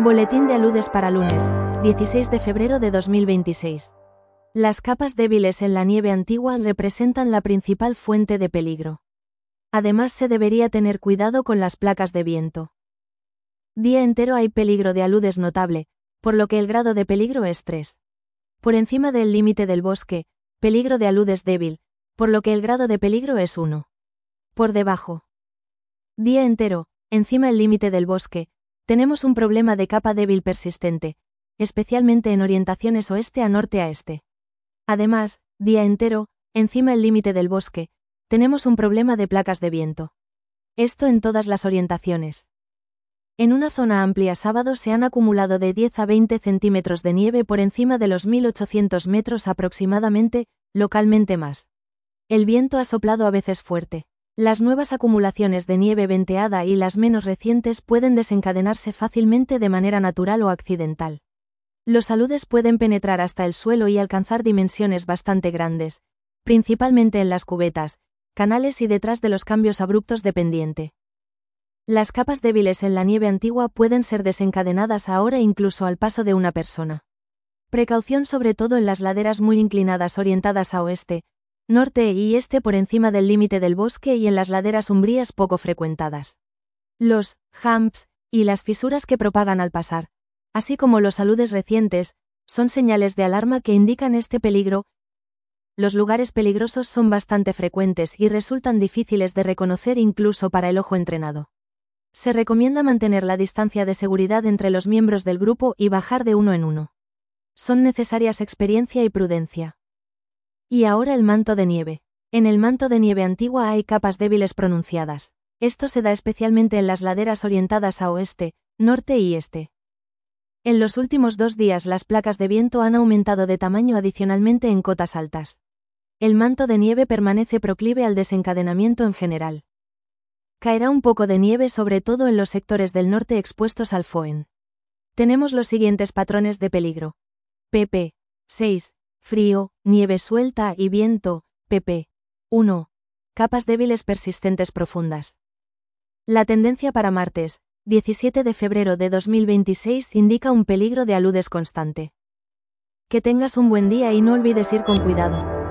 Boletín de aludes para lunes, 16 de febrero de 2026. Las capas débiles en la nieve antigua representan la principal fuente de peligro. Además, se debería tener cuidado con las placas de viento. Día entero hay peligro de aludes notable, por lo que el grado de peligro es 3. Por encima del límite del bosque, peligro de aludes débil, por lo que el grado de peligro es 1. Por debajo. Día entero, encima el límite del bosque, tenemos un problema de capa débil persistente, especialmente en orientaciones oeste a norte a este. Además, día entero, encima el límite del bosque, tenemos un problema de placas de viento. Esto en todas las orientaciones. En una zona amplia sábado se han acumulado de 10 a 20 centímetros de nieve por encima de los 1800 metros aproximadamente, localmente más. El viento ha soplado a veces fuerte. Las nuevas acumulaciones de nieve venteada y las menos recientes pueden desencadenarse fácilmente de manera natural o accidental. Los aludes pueden penetrar hasta el suelo y alcanzar dimensiones bastante grandes, principalmente en las cubetas, canales y detrás de los cambios abruptos de pendiente. Las capas débiles en la nieve antigua pueden ser desencadenadas ahora incluso al paso de una persona. Precaución sobre todo en las laderas muy inclinadas orientadas a oeste, norte y este por encima del límite del bosque y en las laderas umbrías poco frecuentadas. Los humps y las fisuras que propagan al pasar, así como los aludes recientes, son señales de alarma que indican este peligro. Los lugares peligrosos son bastante frecuentes y resultan difíciles de reconocer incluso para el ojo entrenado. Se recomienda mantener la distancia de seguridad entre los miembros del grupo y bajar de uno en uno. Son necesarias experiencia y prudencia. Y ahora el manto de nieve. En el manto de nieve antigua hay capas débiles pronunciadas. Esto se da especialmente en las laderas orientadas a oeste, norte y este. En los últimos 2 días las placas de viento han aumentado de tamaño adicionalmente en cotas altas. El manto de nieve permanece proclive al desencadenamiento en general. Caerá un poco de nieve sobre todo en los sectores del norte expuestos al FOEN. Tenemos los siguientes patrones de peligro. pp. 6. Frío, nieve suelta y viento, pp. 1. Capas débiles persistentes profundas. La tendencia para martes, 17 de febrero de 2026 indica un peligro de aludes constante. Que tengas un buen día y no olvides ir con cuidado.